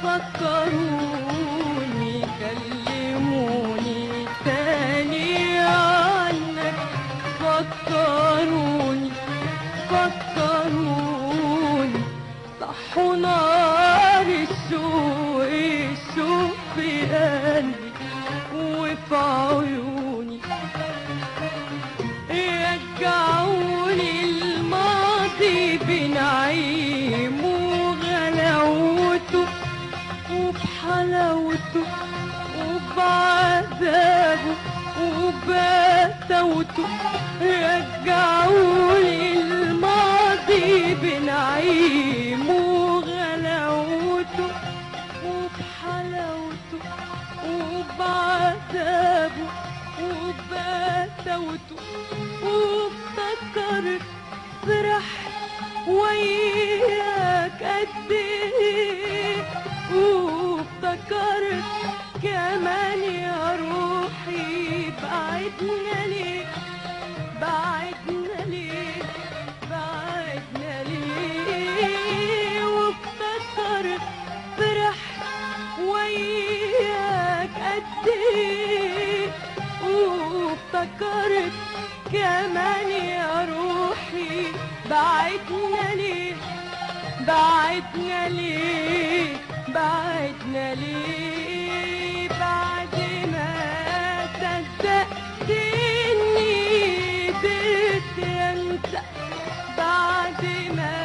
فكروني كلموني تاني عنك، فكروني فكروني صحوا نار الشوق الشوق في قلبي وفي عيوني، رجعوني الماضي بنعيم وغلاوته وبحلاوته وبعذابه وبساوته، رجعوني الماضي بنعيم وغلاوته وبحلاوته وبعذابه وبساوته، وافتكرت فرحت وياك قد ايه، وافتكرت كمان يا روحي بعدنا ليه، بعدنا ليه، بعدنا ليه، وافتكرت فرحت وياك قد ايه، وافتكرت كمان يا روحي بعدنا ليه، بعدنا ليه، بعدنا ليه، بعد ما صدقت اني قدرت انسى، بعد ما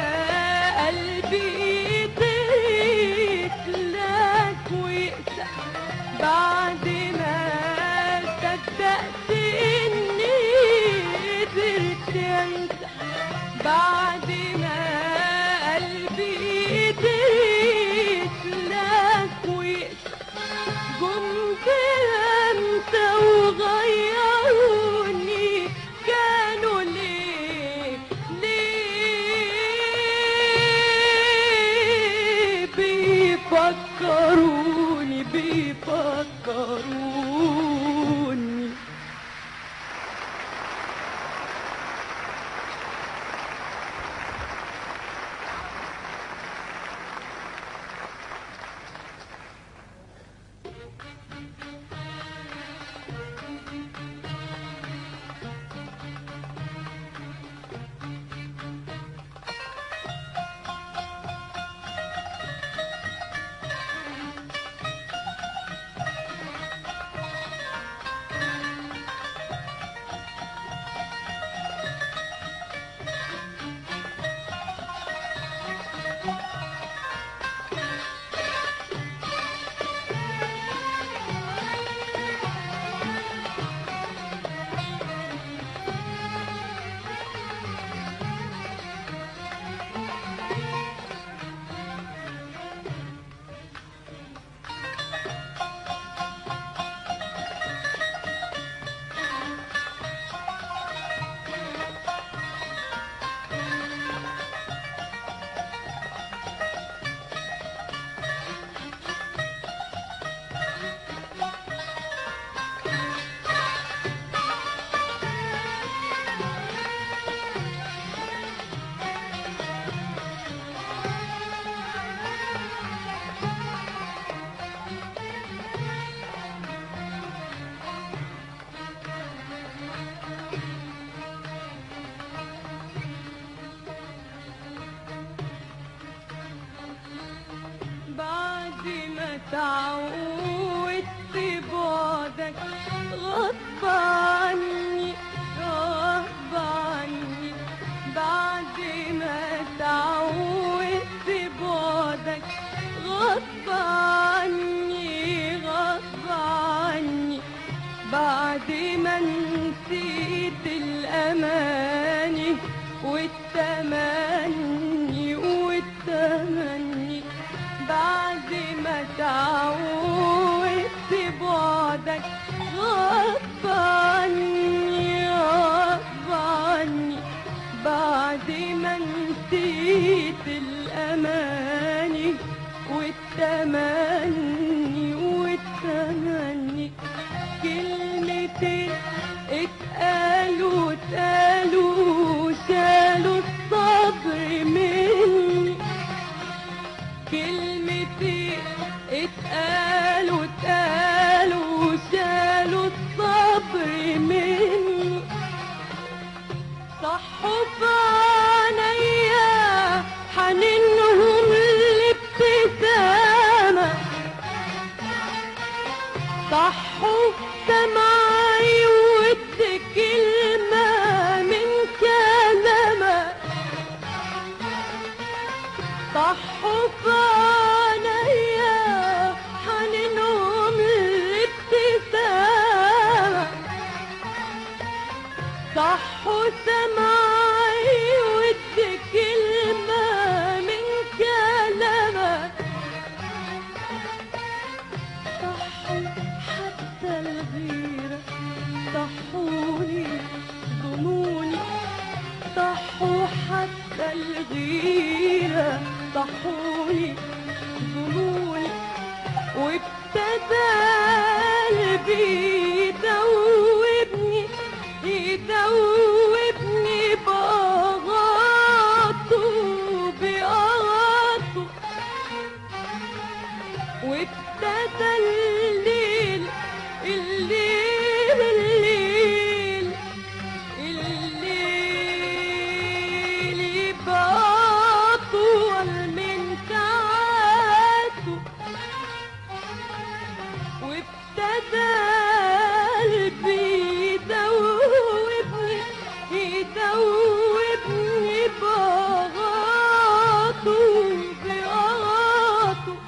قلبي قدرت لك ويقسى، بعد ما صدقت اني قدرت انسى، بعد ما قلبي قدرت لك ويقسى، قمت انسى وغيروني كانوا ليه، ليه بيفكروني بيفكروني. تعودت بعدك غصب عني غصب عني، بعد ما تعودت بعدك غصب عني غصب عني، بعد ما نسيت الأماني والتمني والتمني، بعد ما تعودت بعدك غصب عني غصب عني، بعد ما نسيت الأماني والتمني والتمني، كلمتين اتقالوا اتقالوا شالوا الصبر مني، كلمتين اتقالوا اتقالوا شالوا الصبر مني، صحوا في عينيا حنينهم الابتسامة، صحوا سمعي ود كلمة من كلامك، صحوا في عينيا حنينهم الابتسامة، صحوا سمعي ود كلمة من كلامك، صحوا حتى الغيرة، صحوني ظنوني، صحوا حتى الغيرة، صحوني ظنوني، وابتدى قلبي يدوبني يدوبني بأغاطه بأغاطه، وابتدى الليل الليل الليل الليل يبقى أطول من ساعاته، وابتدى قلبي يدوبني يدوبني بأغاطه بأغاطه،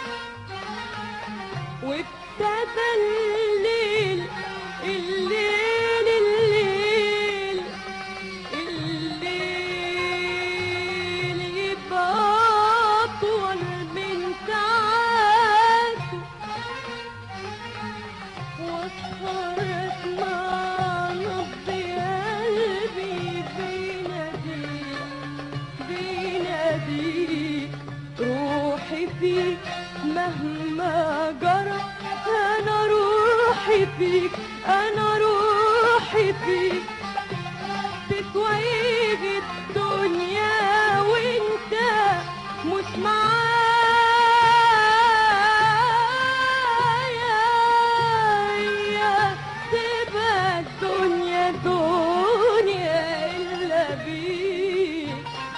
وابتدى الليل الليل الليل الليل يبقى أطول من ساعاته، وأسهر مع نبض قلبي بيناديك بيناديك، روحي فيك مهما جرى، أنا روحي فيك أنا روحي فيك، تتويج الدنيا وانت مش معايا، تبقى الدنيا دنيا إلا بيك.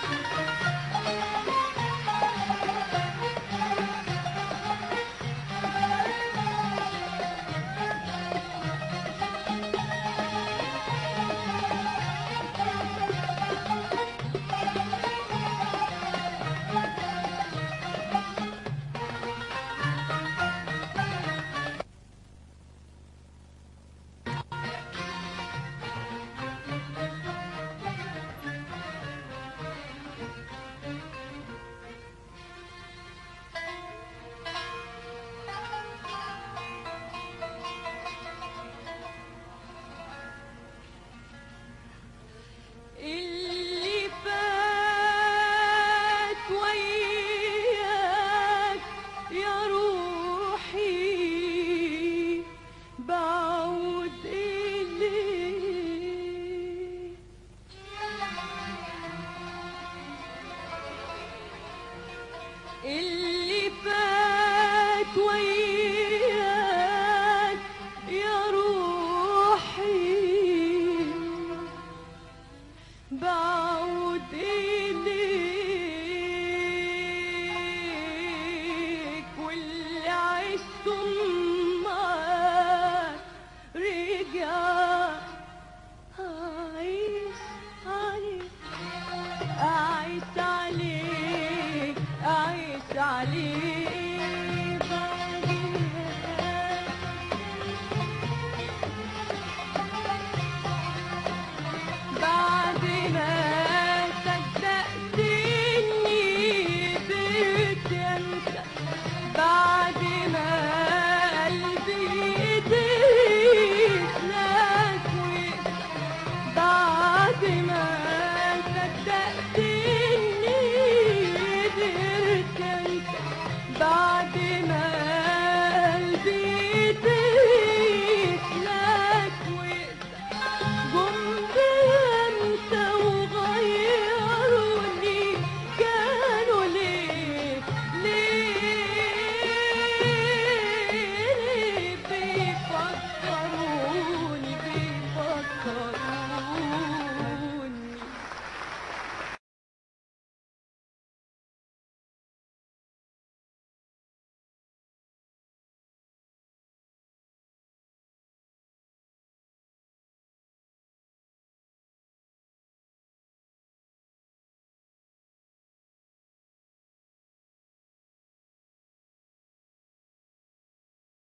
اللي فات وياك يا روحي بعود إليك، اللي فات وياك يا روحي بعود إليك، واللي عشته معاك رجع أعيش عليك أعيش عليك أعيش عليك بعد ما صدقت إني قدرت أنسى، بعد